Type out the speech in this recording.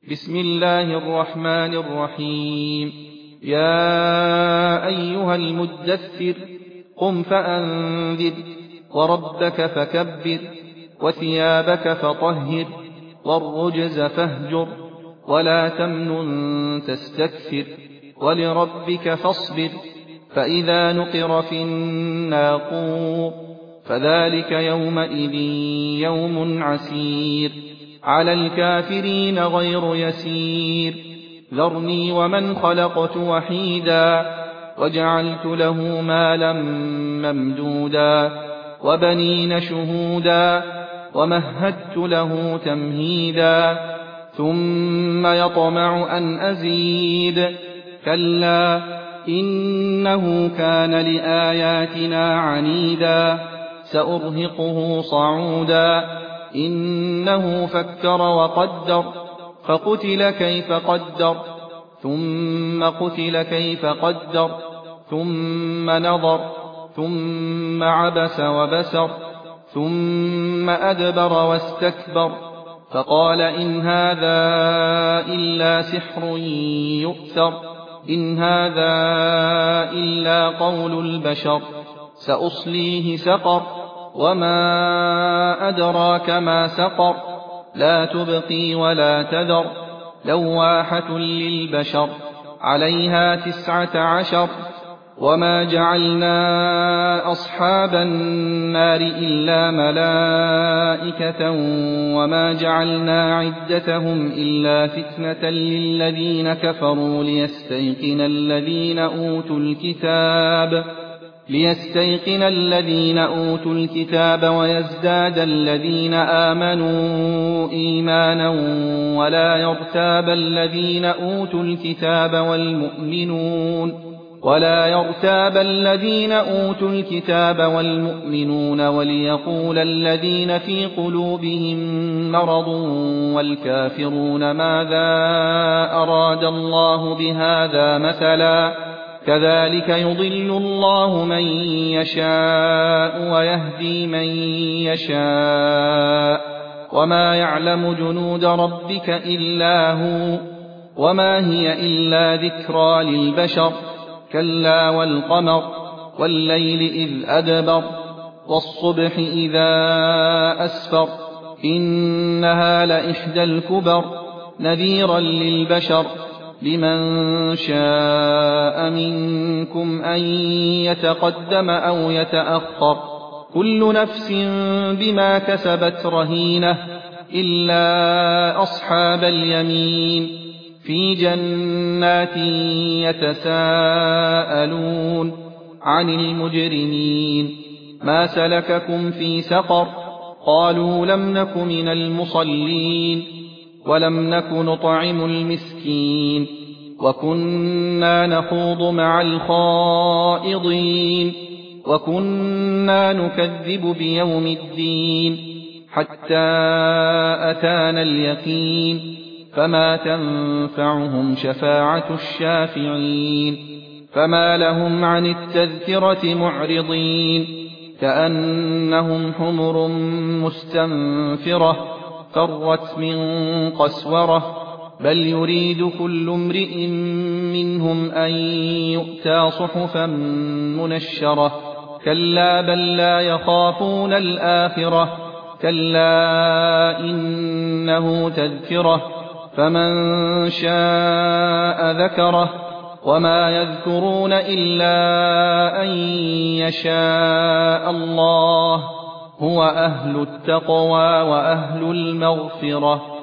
بسم الله الرحمن الرحيم. يا أيها المدثر قم فأنذر وربك فكبر وثيابك فطهر والرجز فاهجر ولا تمنن تستكثر ولربك فاصبر فإذا نقر في الناقور فذلك يومئذ يوم عسير على الكافرين غير يسير ذرني ومن خلقت وحيدا وجعلت له مالا ممدودا وبنين شهودا ومهدت له تمهيدا ثم يطمع أن أزيد كلا إنه كان لآياتنا عنيدا سأرهقه صعودا إنه فكر وقدر فقتل كيف قدر ثم قتل كيف قدر ثم نظر ثم عبس وبسر ثم أدبر واستكبر فقال إن هذا إلا سحر يؤثر إن هذا إلا قول البشر سأصليه سقر وما أدراك ما سقر لا تبقي ولا تذر لواحة للبشر عليها 19 وما جعلنا أصحاب النار إلا ملائكة وما جعلنا عدتهم إلا فتنة للذين كفروا ليستيقن الذين أوتوا الكتاب ويزداد الذين آمنوا إيمانا ولا يرتاب الذين أوتوا الكتاب والمؤمنون وليقول الذين في قلوبهم مرض والكافرون ماذا أراد الله بهذا مثلا كذلك يضل الله من يشاء ويهدي من يشاء وما يعلم جنود ربك إلا هو وما هي إلا ذكرى للبشر كلا والقمر والليل إذ أدبر والصبح إذا أسفر إنها لإحدى الكبر نذيرا للبشر لمن شاء منكم أن يتقدم أو يتأخر كل نفس بما كسبت رهينة إلا أصحاب اليمين في جنات يتساءلون عن المجرمين ما سلككم في سقر قالوا لم نك من المصلين ولم نك نطعم المسكين وكنا نخوض مع الخائضين وكنا نكذب بيوم الدين حتى أتانا اليقين فما تنفعهم شفاعة الشافعين فما لهم عن التذكرة معرضين كأنهم حمر مستنفرة فرت من قسورة بل يريد كل امرئ منهم أن يؤتى صحفا منشرة كلا بل لا يخافون الآخرة كلا إنه تذكرة فمن شاء ذكره وما يذكرون إلا أن يشاء الله هو أهل التقوى وأهل المغفرة